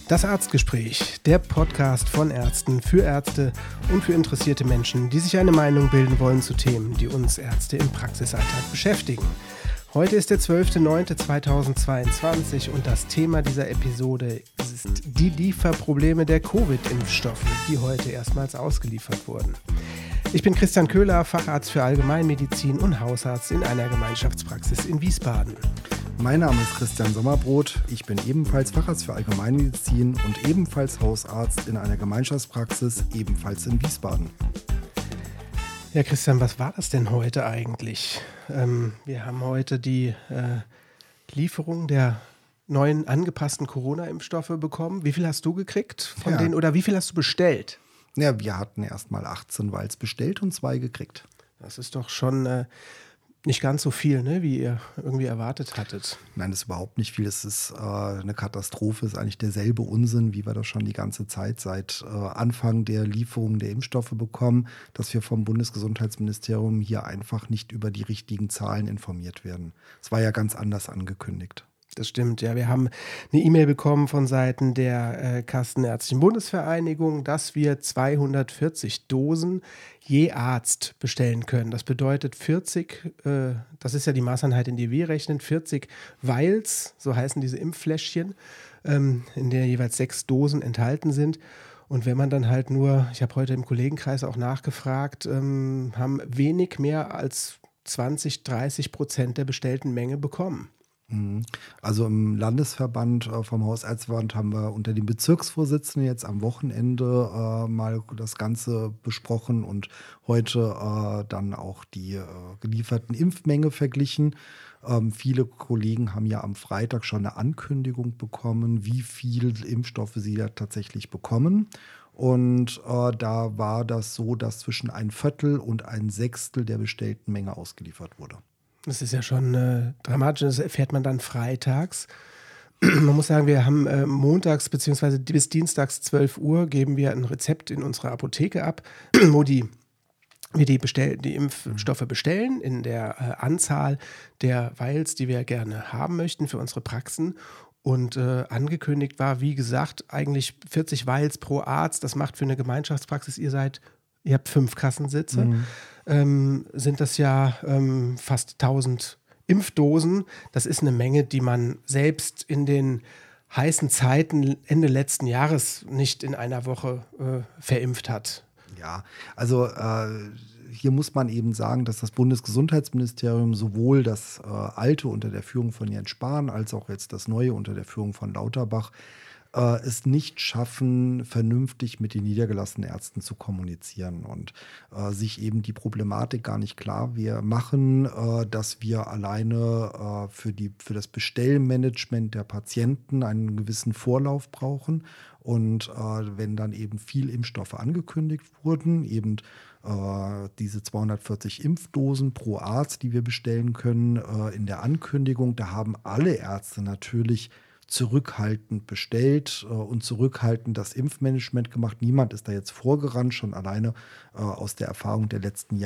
Das Arztgespräch, der Podcast von Ärzten für Ärzte und für interessierte Menschen, die sich eine Meinung bilden wollen zu Themen, die uns Ärzte im Praxisalltag beschäftigen. Heute ist der 12.09.2022 und das Thema dieser Episode ist die Lieferprobleme der Covid-Impfstoffe, die heute erstmals ausgeliefert wurden. Ich bin Christian Köhler, Facharzt für Allgemeinmedizin und Hausarzt in einer Gemeinschaftspraxis in Wiesbaden. Mein Name ist Christian Sommerbrot. Ich bin ebenfalls Facharzt für Allgemeinmedizin und ebenfalls Hausarzt in einer Gemeinschaftspraxis, ebenfalls in Wiesbaden. Ja, Christian, was war das denn heute eigentlich? Wir haben heute die Lieferung der neuen angepassten Corona-Impfstoffe bekommen. Wie viel hast du gekriegt von denen oder wie viel hast du bestellt? Ja, wir hatten erstmal 18 Vials bestellt und 2 gekriegt. Das ist doch schon nicht ganz so viel, ne, wie ihr irgendwie erwartet hattet. Nein, das ist überhaupt nicht viel. Es ist eine Katastrophe. Es ist eigentlich derselbe Unsinn, wie wir das schon die ganze Zeit seit Anfang der Lieferung der Impfstoffe bekommen, dass wir vom Bundesgesundheitsministerium hier einfach nicht über die richtigen Zahlen informiert werden. Es war ja ganz anders angekündigt. Das stimmt, ja. Wir haben eine E-Mail bekommen von Seiten der Kassenärztlichen Bundesvereinigung, dass wir 240 Dosen je Arzt bestellen können. Das bedeutet 40, das ist ja die Maßeinheit, in die wir rechnen, 40 Vials, so heißen diese Impffläschchen, in der jeweils 6 Dosen enthalten sind. Und wenn man dann halt nur, ich habe heute im Kollegenkreis auch nachgefragt, haben wenig mehr als 20-30% der bestellten Menge bekommen. Also im Landesverband vom Hausärzteverband haben wir unter den Bezirksvorsitzenden jetzt am Wochenende mal das Ganze besprochen und heute dann auch die gelieferten Impfmenge verglichen. Viele Kollegen haben ja am Freitag schon eine Ankündigung bekommen, wie viel Impfstoffe sie da tatsächlich bekommen. Und da war das so, dass zwischen 1/4 und 1/6 der bestellten Menge ausgeliefert wurde. Das ist ja schon dramatisch, das erfährt man dann freitags. Man muss sagen, wir haben montags bzw. bis dienstags 12 Uhr geben wir ein Rezept in unserer Apotheke ab, wo wir die Impfstoffe bestellen in der Anzahl der Vials, die wir gerne haben möchten für unsere Praxen. Und angekündigt war, wie gesagt, eigentlich 40 Vials pro Arzt. Das macht für eine Gemeinschaftspraxis, ihr habt 5 Kassensitze, sind das ja fast 1000 Impfdosen. Das ist eine Menge, die man selbst in den heißen Zeiten Ende letzten Jahres nicht in einer Woche verimpft hat. Ja, also hier muss man eben sagen, dass das Bundesgesundheitsministerium sowohl das alte unter der Führung von Jens Spahn als auch jetzt das neue unter der Führung von Lauterbach es nicht schaffen, vernünftig mit den niedergelassenen Ärzten zu kommunizieren und sich eben die Problematik gar nicht klar machen, dass wir alleine für das Bestellmanagement der Patienten einen gewissen Vorlauf brauchen. Und wenn dann eben viel Impfstoffe angekündigt wurden, eben diese 240 Impfdosen pro Arzt, die wir bestellen können, in der Ankündigung, da haben alle Ärzte natürlich zurückhaltend bestellt und zurückhaltend das Impfmanagement gemacht. Niemand ist da jetzt vorgerannt, schon alleine aus der Erfahrung der letzten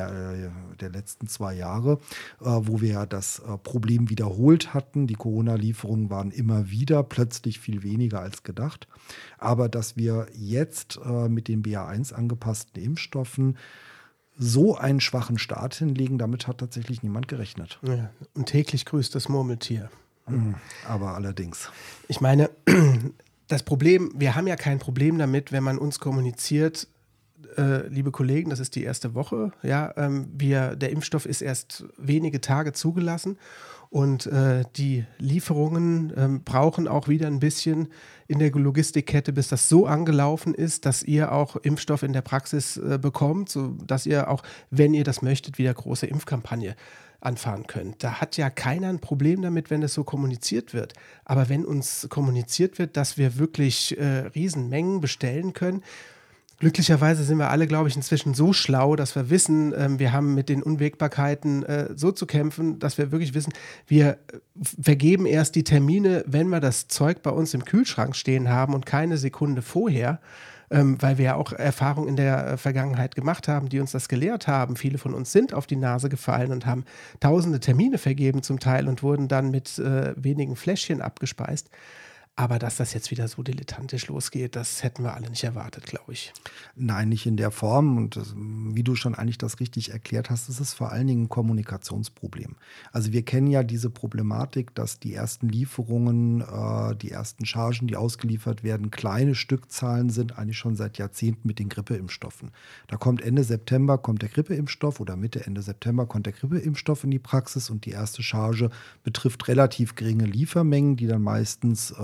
2 Jahre, wo wir ja das Problem wiederholt hatten. Die Corona-Lieferungen waren immer wieder plötzlich viel weniger als gedacht. Aber dass wir jetzt mit den BA1 angepassten Impfstoffen so einen schwachen Start hinlegen, damit hat tatsächlich niemand gerechnet. Ja, und täglich grüßt das Murmeltier. Aber allerdings. Ich meine, das Problem, wir haben ja kein Problem damit, wenn man uns kommuniziert, liebe Kollegen, das ist die erste Woche, ja, der Impfstoff ist erst wenige Tage zugelassen und die Lieferungen brauchen auch wieder ein bisschen in der Logistikkette, bis das so angelaufen ist, dass ihr auch Impfstoff in der Praxis bekommt, sodass ihr auch, wenn ihr das möchtet, wieder große Impfkampagne anfahren könnt. Da hat ja keiner ein Problem damit, wenn das so kommuniziert wird. Aber wenn uns kommuniziert wird, dass wir wirklich Riesenmengen bestellen können, glücklicherweise sind wir alle, glaube ich, inzwischen so schlau, dass wir wissen, wir haben mit den Unwägbarkeiten so zu kämpfen, dass wir wirklich wissen, wir vergeben erst die Termine, wenn wir das Zeug bei uns im Kühlschrank stehen haben und keine Sekunde vorher, weil wir ja auch Erfahrungen in der Vergangenheit gemacht haben, die uns das gelehrt haben. Viele von uns sind auf die Nase gefallen und haben tausende Termine vergeben zum Teil und wurden dann mit wenigen Fläschchen abgespeist. Aber dass das jetzt wieder so dilettantisch losgeht, das hätten wir alle nicht erwartet, glaube ich. Nein, nicht in der Form. Und wie du schon eigentlich das richtig erklärt hast, ist es vor allen Dingen ein Kommunikationsproblem. Also wir kennen ja diese Problematik, dass die ersten Lieferungen, die ersten Chargen, die ausgeliefert werden, kleine Stückzahlen sind, eigentlich schon seit Jahrzehnten mit den Grippeimpfstoffen. Da kommt Ende September der Grippeimpfstoff oder Mitte, Ende September kommt der Grippeimpfstoff in die Praxis und die erste Charge betrifft relativ geringe Liefermengen, die dann meistens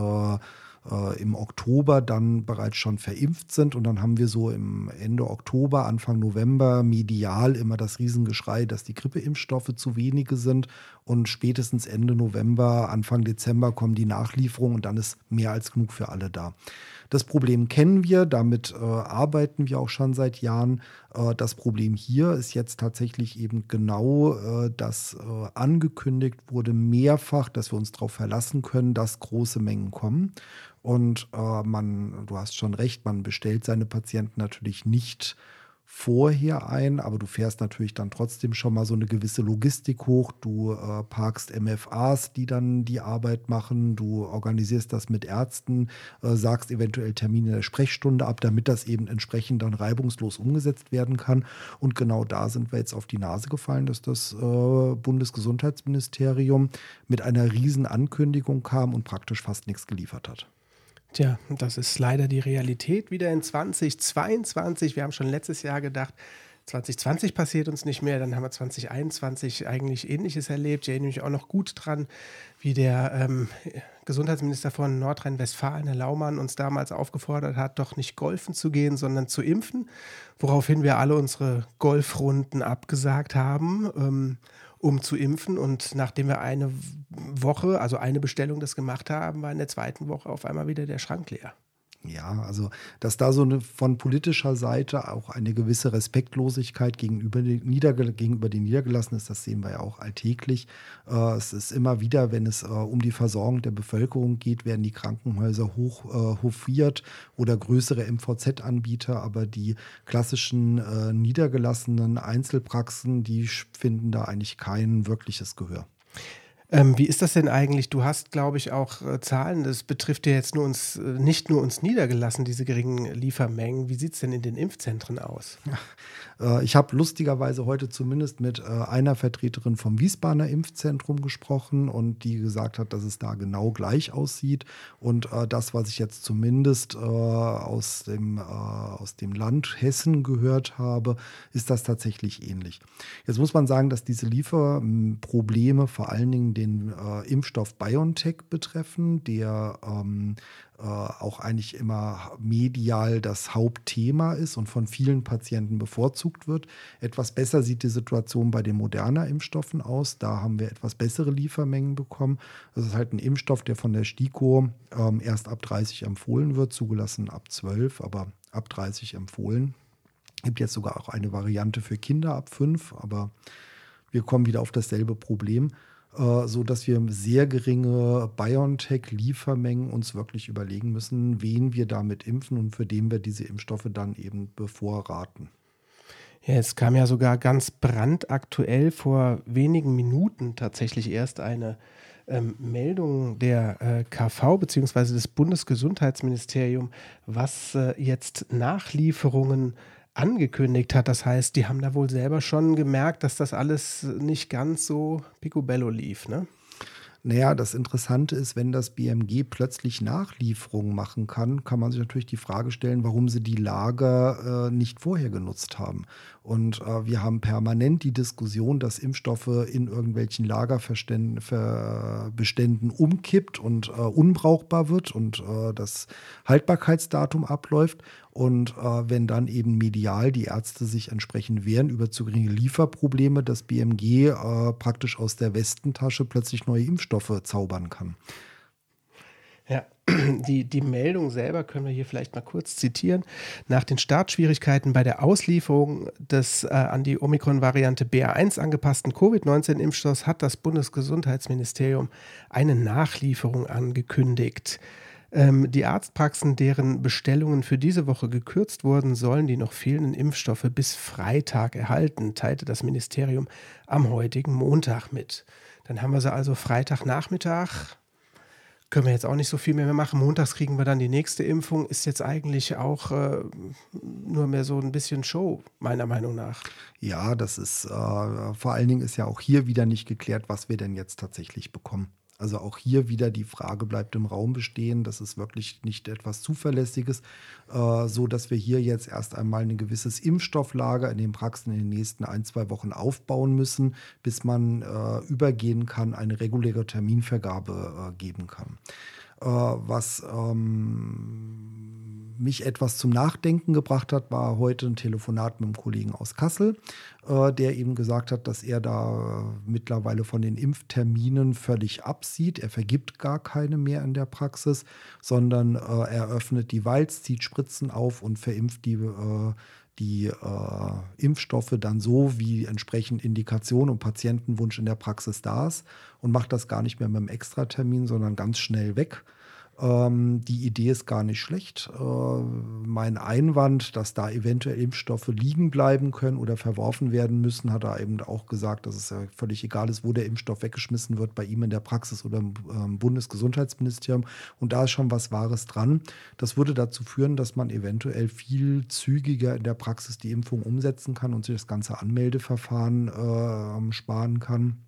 im Oktober dann bereits schon verimpft sind. Und dann haben wir so im Ende Oktober, Anfang November medial immer das Riesengeschrei, dass die Grippeimpfstoffe zu wenige sind. Und spätestens Ende November, Anfang Dezember kommen die Nachlieferungen und dann ist mehr als genug für alle da. Das Problem kennen wir, damit arbeiten wir auch schon seit Jahren. Das Problem hier ist jetzt tatsächlich eben genau, dass angekündigt wurde mehrfach, dass wir uns darauf verlassen können, dass große Mengen kommen. Und du hast schon recht, man bestellt seine Patienten natürlich nicht vorher ein, aber du fährst natürlich dann trotzdem schon mal so eine gewisse Logistik hoch. Du parkst MFAs, die dann die Arbeit machen. Du organisierst das mit Ärzten, sagst eventuell Termine in der Sprechstunde ab, damit das eben entsprechend dann reibungslos umgesetzt werden kann. Und genau da sind wir jetzt auf die Nase gefallen, dass das Bundesgesundheitsministerium mit einer riesen Ankündigung kam und praktisch fast nichts geliefert hat. Tja, das ist leider die Realität wieder in 2022. Wir haben schon letztes Jahr gedacht, 2020 passiert uns nicht mehr. Dann haben wir 2021 eigentlich Ähnliches erlebt. Ich erinnere mich auch noch gut dran, wie der Gesundheitsminister von Nordrhein-Westfalen, Herr Laumann, uns damals aufgefordert hat, doch nicht golfen zu gehen, sondern zu impfen. Woraufhin wir alle unsere Golfrunden abgesagt haben, um zu impfen. Und nachdem wir eine Woche, also eine Bestellung das gemacht haben, war in der zweiten Woche auf einmal wieder der Schrank leer. Ja, also dass da von politischer Seite auch eine gewisse Respektlosigkeit gegenüber den Niedergelassenen ist, das sehen wir ja auch alltäglich. Es ist immer wieder, wenn es um die Versorgung der Bevölkerung geht, werden die Krankenhäuser hofiert oder größere MVZ-Anbieter, aber die klassischen niedergelassenen Einzelpraxen, die finden da eigentlich kein wirkliches Gehör. Wie ist das denn eigentlich? Du hast, glaube ich, auch Zahlen. Das betrifft ja jetzt nicht nur uns Niedergelassen, diese geringen Liefermengen. Wie sieht es denn in den Impfzentren aus? Ich habe lustigerweise heute zumindest mit einer Vertreterin vom Wiesbadener Impfzentrum gesprochen und die gesagt hat, dass es da genau gleich aussieht. Und das, was ich jetzt zumindest aus dem Land Hessen gehört habe, ist das tatsächlich ähnlich. Jetzt muss man sagen, dass diese Lieferprobleme vor allen Dingen den Impfstoff BioNTech betreffen, der auch eigentlich immer medial das Hauptthema ist und von vielen Patienten bevorzugt wird. Etwas besser sieht die Situation bei den Moderna-Impfstoffen aus. Da haben wir etwas bessere Liefermengen bekommen. Das ist halt ein Impfstoff, der von der STIKO erst ab 30 empfohlen wird, zugelassen ab 12, aber ab 30 empfohlen. Es gibt jetzt sogar auch eine Variante für Kinder ab 5, aber wir kommen wieder auf dasselbe Problem. So dass wir sehr geringe BioNTech-Liefermengen uns wirklich überlegen müssen, wen wir damit impfen und für den wir diese Impfstoffe dann eben bevorraten. Ja, es kam ja sogar ganz brandaktuell vor wenigen Minuten tatsächlich erst eine Meldung der KV bzw. des Bundesgesundheitsministeriums, was jetzt Nachlieferungen angekündigt hat. Das heißt, die haben da wohl selber schon gemerkt, dass das alles nicht ganz so picobello lief, ne? Naja, das Interessante ist, wenn das BMG plötzlich Nachlieferungen machen kann, kann man sich natürlich die Frage stellen, warum sie die Lager nicht vorher genutzt haben. Und wir haben permanent die Diskussion, dass Impfstoffe in irgendwelchen Lagerbeständen umkippt und unbrauchbar wird und das Haltbarkeitsdatum abläuft. Und wenn dann eben medial die Ärzte sich entsprechend wehren über zu geringe Lieferprobleme, das BMG praktisch aus der Westentasche plötzlich neue Impfstoffe zaubern kann. Ja, die Meldung selber können wir hier vielleicht mal kurz zitieren. Nach den Startschwierigkeiten bei der Auslieferung des an die Omikron-Variante BA1 angepassten Covid-19-Impfstoffs hat das Bundesgesundheitsministerium eine Nachlieferung angekündigt. Die Arztpraxen, deren Bestellungen für diese Woche gekürzt wurden, sollen die noch fehlenden Impfstoffe bis Freitag erhalten, teilte das Ministerium am heutigen Montag mit. Dann haben wir sie also Freitagnachmittag. können wir jetzt auch nicht so viel mehr machen. Montags kriegen wir dann die nächste Impfung. Ist jetzt eigentlich auch nur mehr so ein bisschen Show, meiner Meinung nach. Ja, das ist vor allen Dingen ist ja auch hier wieder nicht geklärt, was wir denn jetzt tatsächlich bekommen. Also auch hier wieder die Frage bleibt im Raum bestehen. Das ist wirklich nicht etwas Zuverlässiges, so dass wir hier jetzt erst einmal ein gewisses Impfstofflager in den Praxen in den nächsten 1-2 Wochen aufbauen müssen, bis man übergehen kann, eine reguläre Terminvergabe geben kann. Was mich etwas zum Nachdenken gebracht hat, war heute ein Telefonat mit einem Kollegen aus Kassel, der eben gesagt hat, dass er da mittlerweile von den Impfterminen völlig absieht. Er vergibt gar keine mehr in der Praxis, sondern er öffnet die Vials, zieht Spritzen auf und verimpft die Impfstoffe dann so, wie entsprechend Indikation und Patientenwunsch in der Praxis da ist und macht das gar nicht mehr mit einem Extratermin, sondern ganz schnell weg. Die Idee ist gar nicht schlecht. Mein Einwand, dass da eventuell Impfstoffe liegen bleiben können oder verworfen werden müssen, hat er eben auch gesagt, dass es ja völlig egal ist, wo der Impfstoff weggeschmissen wird, bei ihm in der Praxis oder im Bundesgesundheitsministerium. Und da ist schon was Wahres dran. Das würde dazu führen, dass man eventuell viel zügiger in der Praxis die Impfung umsetzen kann und sich das ganze Anmeldeverfahren sparen kann.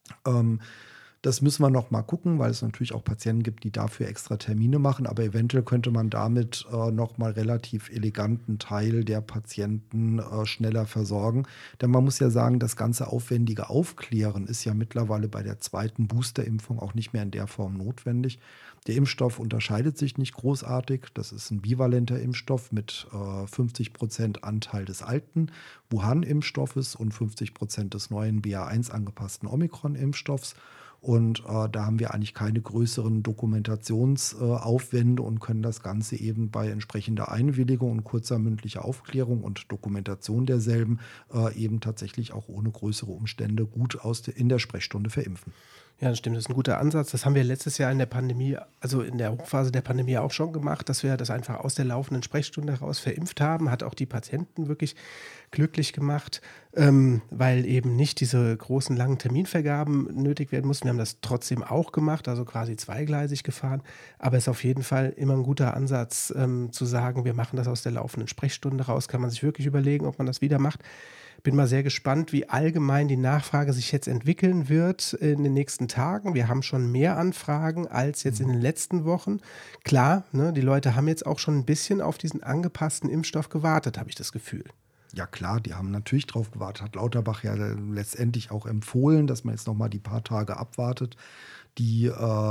Das müssen wir noch mal gucken, weil es natürlich auch Patienten gibt, die dafür extra Termine machen. Aber eventuell könnte man damit noch mal relativ eleganten Teil der Patienten schneller versorgen. Denn man muss ja sagen, das ganze aufwendige Aufklären ist ja mittlerweile bei der zweiten Boosterimpfung auch nicht mehr in der Form notwendig. Der Impfstoff unterscheidet sich nicht großartig. Das ist ein bivalenter Impfstoff mit 50% Anteil des alten Wuhan-Impfstoffes und 50% des neuen BA1 angepassten Omikron-Impfstoffs. Und da haben wir eigentlich keine größeren Dokumentationsaufwände und können das Ganze eben bei entsprechender Einwilligung und kurzer mündlicher Aufklärung und Dokumentation derselben eben tatsächlich auch ohne größere Umstände gut in der Sprechstunde verimpfen. Ja, das stimmt, das ist ein guter Ansatz. Das haben wir letztes Jahr in der Pandemie, also in der Hochphase der Pandemie auch schon gemacht, dass wir das einfach aus der laufenden Sprechstunde heraus verimpft haben. Hat auch die Patienten wirklich glücklich gemacht, weil eben nicht diese großen, langen Terminvergaben nötig werden mussten. Wir haben das trotzdem auch gemacht, also quasi zweigleisig gefahren. Aber es ist auf jeden Fall immer ein guter Ansatz, zu sagen, wir machen das aus der laufenden Sprechstunde raus. Kann man sich wirklich überlegen, ob man das wieder macht. Bin mal sehr gespannt, wie allgemein die Nachfrage sich jetzt entwickeln wird in den nächsten Tagen. Wir haben schon mehr Anfragen als jetzt in den letzten Wochen. Klar, ne, die Leute haben jetzt auch schon ein bisschen auf diesen angepassten Impfstoff gewartet, habe ich das Gefühl. Ja klar, die haben natürlich drauf gewartet. Hat Lauterbach ja letztendlich auch empfohlen, dass man jetzt noch mal die paar Tage abwartet. Die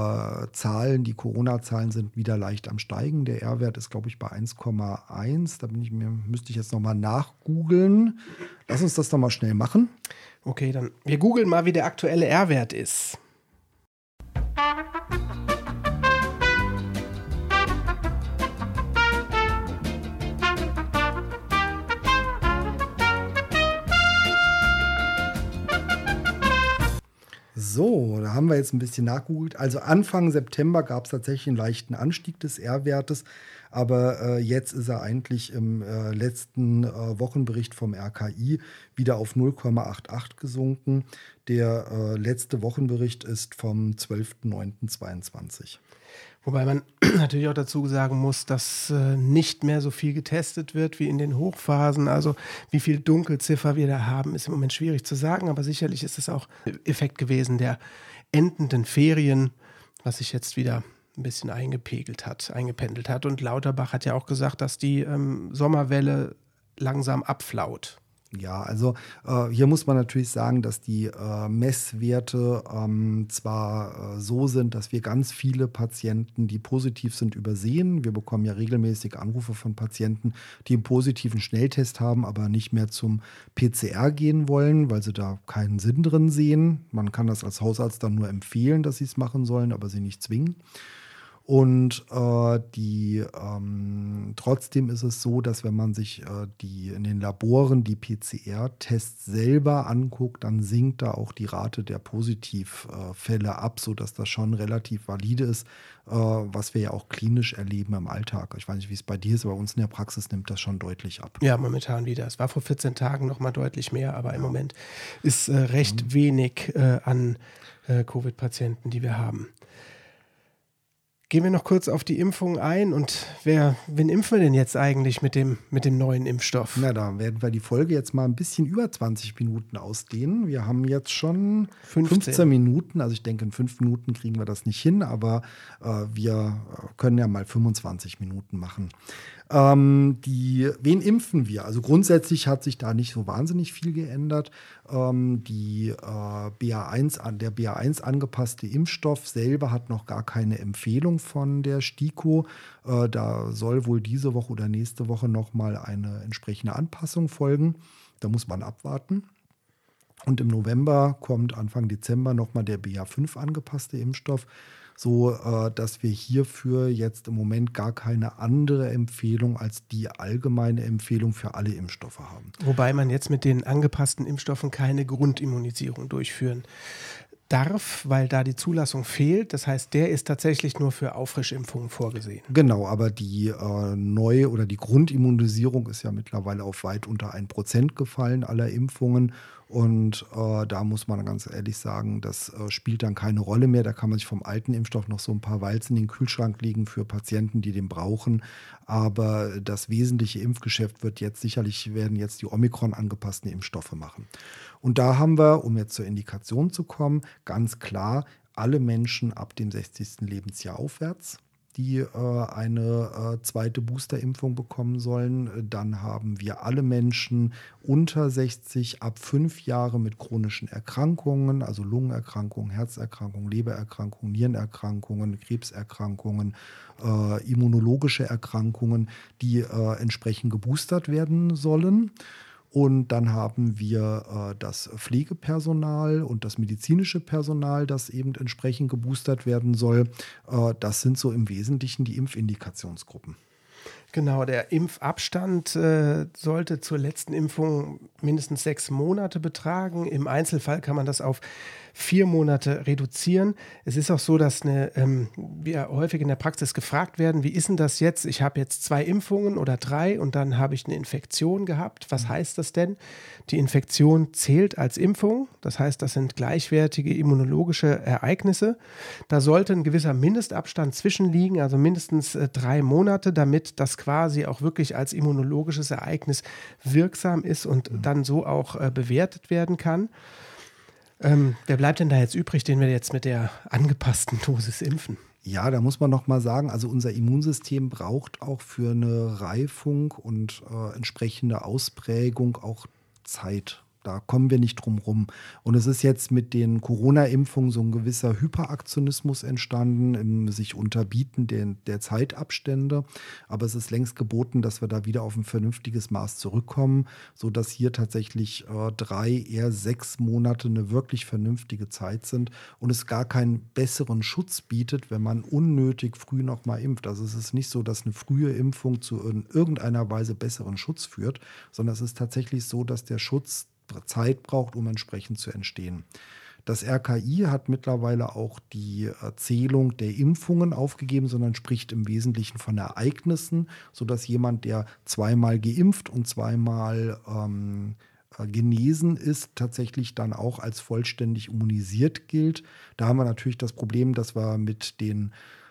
die Corona-Zahlen sind wieder leicht am Steigen. Der R-Wert ist, glaube ich, bei 1,1. Da müsste ich jetzt nochmal nachgoogeln. Lass uns das doch mal schnell machen. Okay, dann wir googeln mal, wie der aktuelle R-Wert ist. So, da haben wir jetzt ein bisschen nachgegoogelt. Also Anfang September gab es tatsächlich einen leichten Anstieg des R-Wertes, aber jetzt ist er eigentlich im letzten Wochenbericht vom RKI wieder auf 0,88 gesunken. Der letzte Wochenbericht ist vom 12.09.22. Wobei man natürlich auch dazu sagen muss, dass nicht mehr so viel getestet wird wie in den Hochphasen. Also wie viel Dunkelziffer wir da haben, ist im Moment schwierig zu sagen. Aber sicherlich ist es auch Effekt gewesen der endenden Ferien, was sich jetzt wieder ein bisschen eingependelt hat. Und Lauterbach hat ja auch gesagt, dass die Sommerwelle langsam abflaut. Ja, also hier muss man natürlich sagen, dass die Messwerte zwar so sind, dass wir ganz viele Patienten, die positiv sind, übersehen. Wir bekommen ja regelmäßig Anrufe von Patienten, die einen positiven Schnelltest haben, aber nicht mehr zum PCR gehen wollen, weil sie da keinen Sinn drin sehen. Man kann das als Hausarzt dann nur empfehlen, dass sie es machen sollen, aber sie nicht zwingen. Und trotzdem ist es so, dass wenn man sich in den Laboren die PCR-Tests selber anguckt, dann sinkt da auch die Rate der Positivfälle ab, sodass das schon relativ valide ist, was wir ja auch klinisch erleben im Alltag. Ich weiß nicht, wie es bei dir ist, aber bei uns in der Praxis nimmt das schon deutlich ab. Ja, momentan wieder. Es war vor 14 Tagen noch mal deutlich mehr, aber im Moment ist recht wenig an Covid-Patienten, die wir haben. Gehen wir noch kurz auf die Impfung ein und wen impfen wir denn jetzt eigentlich mit dem neuen Impfstoff? Na, da werden wir die Folge jetzt mal ein bisschen über 20 Minuten ausdehnen. Wir haben jetzt schon 15 Minuten, also ich denke in 5 Minuten kriegen wir das nicht hin, aber wir können ja mal 25 Minuten machen. Wen impfen wir? Also grundsätzlich hat sich da nicht so wahnsinnig viel geändert. Der BA1 angepasste Impfstoff selber hat noch gar keine Empfehlung von der STIKO. Da soll wohl diese Woche oder nächste Woche nochmal eine entsprechende Anpassung folgen. Da muss man abwarten. Und im November kommt Anfang Dezember nochmal der BA5 angepasste Impfstoff, so dass wir hierfür jetzt im Moment gar keine andere Empfehlung als die allgemeine Empfehlung für alle Impfstoffe haben. Wobei man jetzt mit den angepassten Impfstoffen keine Grundimmunisierung durchführen darf, weil da die Zulassung fehlt. Das heißt, der ist tatsächlich nur für Auffrischimpfungen vorgesehen. Genau, aber die neue oder die Grundimmunisierung ist ja mittlerweile auf weit unter 1% gefallen aller Impfungen. Und da muss man ganz ehrlich sagen, das spielt dann keine Rolle mehr. Da kann man sich vom alten Impfstoff noch so ein paar Walzen in den Kühlschrank legen für Patienten, die den brauchen. Aber das wesentliche Impfgeschäft werden jetzt die Omikron angepassten Impfstoffe machen. Und da haben wir, um jetzt zur Indikation zu kommen, ganz klar alle Menschen ab dem 60. Lebensjahr aufwärts, die eine zweite Boosterimpfung bekommen sollen. Dann haben wir alle Menschen unter 60 ab 5 Jahre mit chronischen Erkrankungen, also Lungenerkrankungen, Herzerkrankungen, Lebererkrankungen, Nierenerkrankungen, Krebserkrankungen, immunologische Erkrankungen, die entsprechend geboostert werden sollen. Und dann haben wir das Pflegepersonal und das medizinische Personal, das eben entsprechend geboostert werden soll. Das sind so im Wesentlichen die Impfindikationsgruppen. Genau, der Impfabstand sollte zur letzten Impfung mindestens 6 Monate betragen. Im Einzelfall kann man das auf 4 Monate reduzieren. Es ist auch so, dass wir häufig in der Praxis gefragt werden, wie ist denn das jetzt? Ich habe jetzt 2 Impfungen oder 3 und dann habe ich eine Infektion gehabt. Was heißt das denn? Die Infektion zählt als Impfung. Das heißt, das sind gleichwertige immunologische Ereignisse. Da sollte ein gewisser Mindestabstand zwischenliegen, also mindestens 3 Monate, damit das quasi auch wirklich als immunologisches Ereignis wirksam ist und dann so auch bewertet werden kann. Wer bleibt denn da jetzt übrig, den wir jetzt mit der angepassten Dosis impfen? Ja, da muss man noch mal sagen, also unser Immunsystem braucht auch für eine Reifung und entsprechende Ausprägung auch Zeit. Da kommen wir nicht drum rum. Und es ist jetzt mit den Corona-Impfungen so ein gewisser Hyperaktionismus entstanden, im sich Unterbieten der Zeitabstände. Aber es ist längst geboten, dass wir da wieder auf ein vernünftiges Maß zurückkommen, sodass hier tatsächlich 3, eher 6 Monate eine wirklich vernünftige Zeit sind und es gar keinen besseren Schutz bietet, wenn man unnötig früh noch mal impft. Also es ist nicht so, dass eine frühe Impfung zu in irgendeiner Weise besseren Schutz führt, sondern es ist tatsächlich so, dass der Schutz Zeit braucht, um entsprechend zu entstehen. Das RKI hat mittlerweile auch die Zählung der Impfungen aufgegeben, sondern spricht im Wesentlichen von Ereignissen, sodass jemand, der 2-mal geimpft und 2-mal genesen ist, tatsächlich dann auch als vollständig immunisiert gilt. Da haben wir natürlich das Problem, dass wir mit den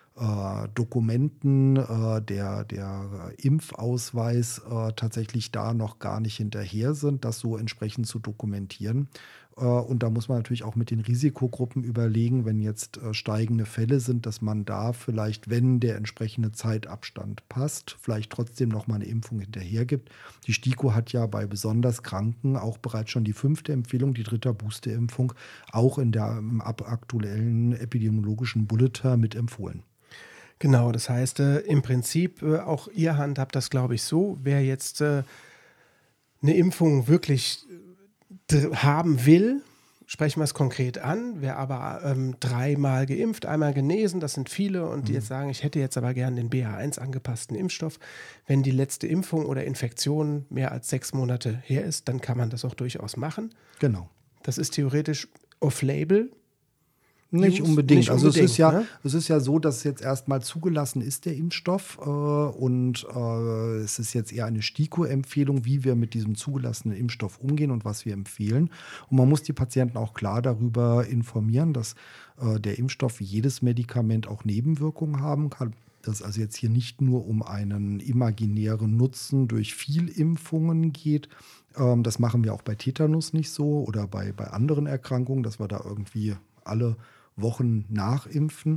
Dokumenten, der Impfausweis tatsächlich da noch gar nicht hinterher sind, das so entsprechend zu dokumentieren. Und da muss man natürlich auch mit den Risikogruppen überlegen, wenn jetzt steigende Fälle sind, dass man da vielleicht, wenn der entsprechende Zeitabstand passt, vielleicht trotzdem noch mal eine Impfung hinterher gibt. Die STIKO hat ja bei besonders Kranken auch bereits schon die 5. Empfehlung, die 3. Boosterimpfung, auch im aktuellen epidemiologischen Bulletin mit empfohlen. Genau, das heißt, im Prinzip, auch ihr handhabt das, glaube ich, so, wer jetzt eine Impfung wirklich haben will, sprechen wir es konkret an, wer aber 3-mal geimpft, 1-mal genesen, das sind viele und die jetzt sagen, ich hätte jetzt aber gern den BA1 angepassten Impfstoff, wenn die letzte Impfung oder Infektion mehr als 6 Monate her ist, dann kann man das auch durchaus machen. Genau. Das ist theoretisch off-label. Nicht unbedingt. Also es ist ne? Es ist ja so, dass jetzt erstmal zugelassen ist, der Impfstoff. Und es ist jetzt eher eine STIKO-Empfehlung, wie wir mit diesem zugelassenen Impfstoff umgehen und was wir empfehlen. Und man muss die Patienten auch klar darüber informieren, dass der Impfstoff wie jedes Medikament auch Nebenwirkungen haben kann. Dass es also jetzt hier nicht nur um einen imaginären Nutzen durch Vielimpfungen geht. Das machen wir auch bei Tetanus nicht so oder bei anderen Erkrankungen, dass wir da irgendwie alle Wochen nachimpfen,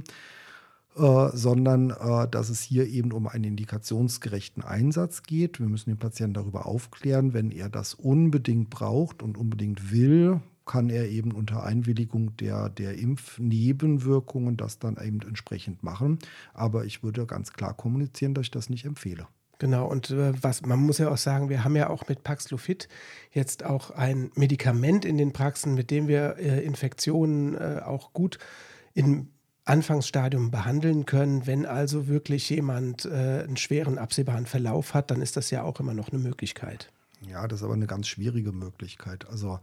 sondern dass es hier eben um einen indikationsgerechten Einsatz geht. Wir müssen den Patienten darüber aufklären, wenn er das unbedingt braucht und unbedingt will, kann er eben unter Einwilligung der Impfnebenwirkungen das dann eben entsprechend machen. Aber ich würde ganz klar kommunizieren, dass ich das nicht empfehle. Genau, und man muss ja auch sagen, wir haben ja auch mit Paxlovid jetzt auch ein Medikament in den Praxen, mit dem wir Infektionen auch gut im Anfangsstadium behandeln können. Wenn also wirklich jemand einen schweren absehbaren Verlauf hat, dann ist das ja auch immer noch eine Möglichkeit. Ja, das ist aber eine ganz schwierige Möglichkeit. Also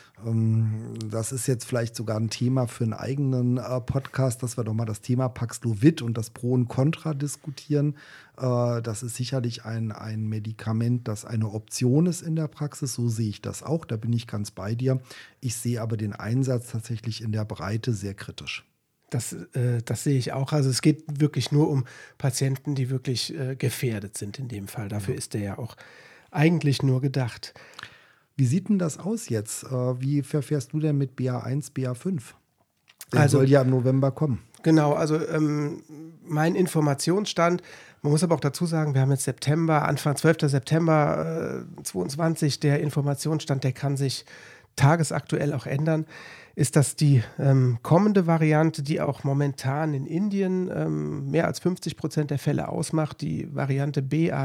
das ist jetzt vielleicht sogar ein Thema für einen eigenen Podcast, dass wir doch mal das Thema Paxlovid und das Pro und Contra diskutieren. Das ist sicherlich ein Medikament, das eine Option ist in der Praxis. So sehe ich das auch. Da bin ich ganz bei dir. Ich sehe aber den Einsatz tatsächlich in der Breite sehr kritisch. Das sehe ich auch. Also es geht wirklich nur um Patienten, die wirklich gefährdet sind in dem Fall. Dafür ist der ja auch eigentlich nur gedacht. Wie sieht denn das aus jetzt? Wie verfährst du denn mit BA1, BA5? Der soll ja im November kommen. Genau, also mein Informationsstand, man muss aber auch dazu sagen, wir haben jetzt Anfang 12. September 22, der Informationsstand, der kann sich tagesaktuell auch ändern, ist das die kommende Variante, die auch momentan in Indien mehr als 50% der Fälle ausmacht, die Variante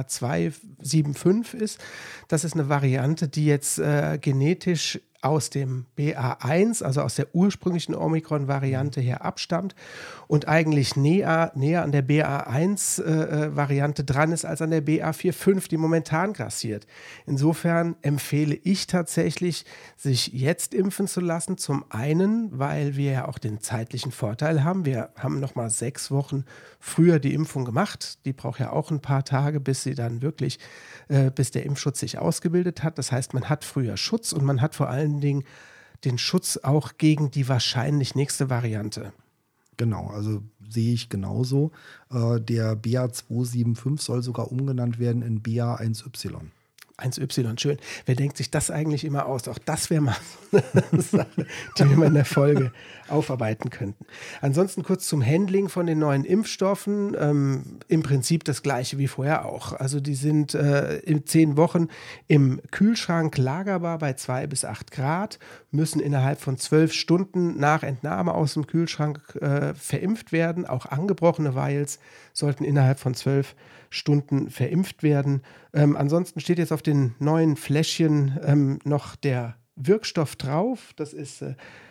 BA275 ist. Das ist eine Variante, die jetzt genetisch aus dem BA1, also aus der ursprünglichen Omikron-Variante her abstammt und eigentlich näher an der BA1-Variante dran ist als an der BA4-5, die momentan grassiert. Insofern empfehle ich tatsächlich, sich jetzt impfen zu lassen. Zum einen, weil wir ja auch den zeitlichen Vorteil haben. Wir haben noch mal 6 Wochen früher die Impfung gemacht. Die braucht ja auch ein paar Tage, bis sie dann wirklich, bis der Impfschutz sich ausgebildet hat. Das heißt, man hat früher Schutz und man hat vor allen Dingen den Schutz auch gegen die wahrscheinlich nächste Variante. Genau, also sehe ich genauso. Der BA275 soll sogar umgenannt werden in BA1Y. 1Y, schön. Wer denkt sich das eigentlich immer aus? Auch das wäre mal eine Sache, die wir mal in der Folge aufarbeiten könnten. Ansonsten kurz zum Handling von den neuen Impfstoffen. Im Prinzip das gleiche wie vorher auch. Also die sind in 10 Wochen im Kühlschrank lagerbar bei 2 bis 8 Grad, müssen innerhalb von 12 Stunden nach Entnahme aus dem Kühlschrank verimpft werden. Auch angebrochene Vials sollten innerhalb von 12 Stunden verimpft werden. Ansonsten steht jetzt auf den neuen Fläschchen noch der Wirkstoff drauf. Das ist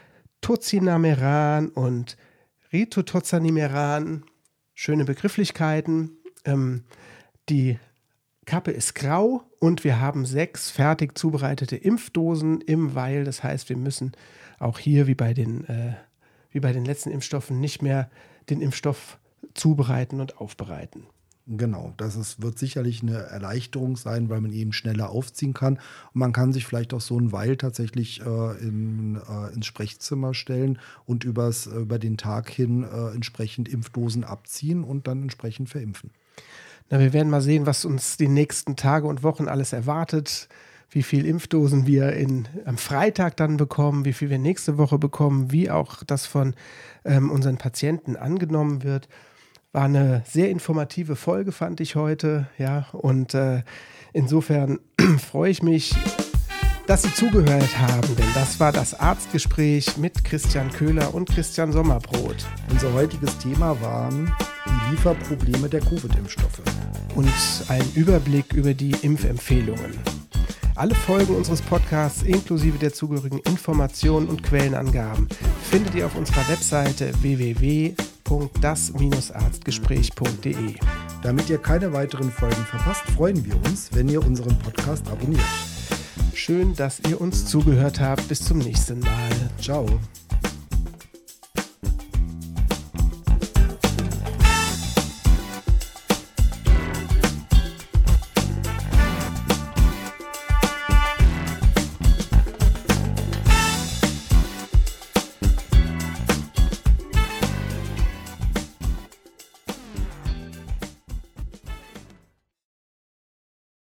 Tocinameran und Rituximab. Schöne Begrifflichkeiten. Die Kappe ist grau und wir haben 6 fertig zubereitete Impfdosen im Vial. Das heißt, wir müssen auch hier wie bei den letzten Impfstoffen nicht mehr den Impfstoff zubereiten und aufbereiten. Genau, wird sicherlich eine Erleichterung sein, weil man eben schneller aufziehen kann. Und man kann sich vielleicht auch so ein Vial tatsächlich ins Sprechzimmer stellen und über den Tag hin entsprechend Impfdosen abziehen und dann entsprechend verimpfen. Na, wir werden mal sehen, was uns die nächsten Tage und Wochen alles erwartet, wie viel Impfdosen wir am Freitag dann bekommen, wie viel wir nächste Woche bekommen, wie auch das von unseren Patienten angenommen wird. War eine sehr informative Folge, fand ich heute. Ja, und insofern freue ich mich, dass Sie zugehört haben, denn das war das Arztgespräch mit Christian Köhler und Christian Sommerbrot. Unser heutiges Thema waren die Lieferprobleme der Covid-Impfstoffe. Und ein Überblick über die Impfempfehlungen. Alle Folgen unseres Podcasts inklusive der zugehörigen Informationen und Quellenangaben findet ihr auf unserer Webseite www.das-arztgespräch.de. Damit ihr keine weiteren Folgen verpasst, freuen wir uns, wenn ihr unseren Podcast abonniert. Schön, dass ihr uns zugehört habt. Bis zum nächsten Mal. Ciao.